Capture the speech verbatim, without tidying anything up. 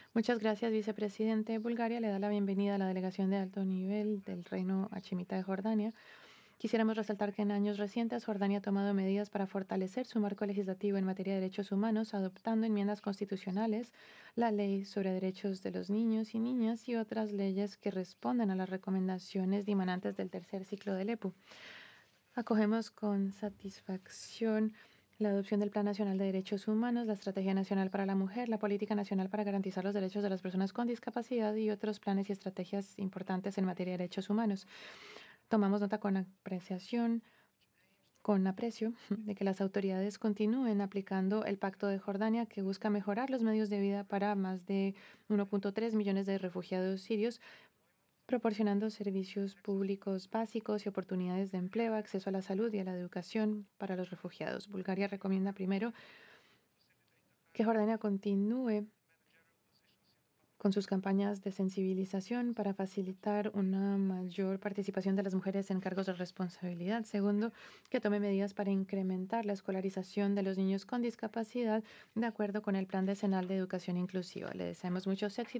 Muchas gracias, vicepresidente. Bulgaria le da la bienvenida a la delegación de alto nivel del Reino Hachemita de Jordania. Quisiéramos resaltar que en años recientes Jordania ha tomado medidas para fortalecer su marco legislativo en materia de derechos humanos, adoptando enmiendas constitucionales, la ley sobre derechos de los niños y niñas y otras leyes que responden a las recomendaciones dimanantes del tercer ciclo del E P U. Acogemos con satisfacción la adopción del Plan Nacional de Derechos Humanos, la Estrategia Nacional para la Mujer, la Política Nacional para garantizar los derechos de las personas con discapacidad y otros planes y estrategias importantes en materia de derechos humanos. Tomamos nota con apreciación, con aprecio, de que las autoridades continúen aplicando el Pacto de Jordania, que busca mejorar los medios de vida para más de uno punto tres millones de refugiados sirios, proporcionando servicios públicos básicos y oportunidades de empleo, acceso a la salud y a la educación para los refugiados. Bulgaria recomienda primero que Jordania continúe con sus campañas de sensibilización para facilitar una mayor participación de las mujeres en cargos de responsabilidad. Segundo, que tome medidas para incrementar la escolarización de los niños con discapacidad de acuerdo con el Plan Decenal de Educación Inclusiva. Le deseamos muchos éxitos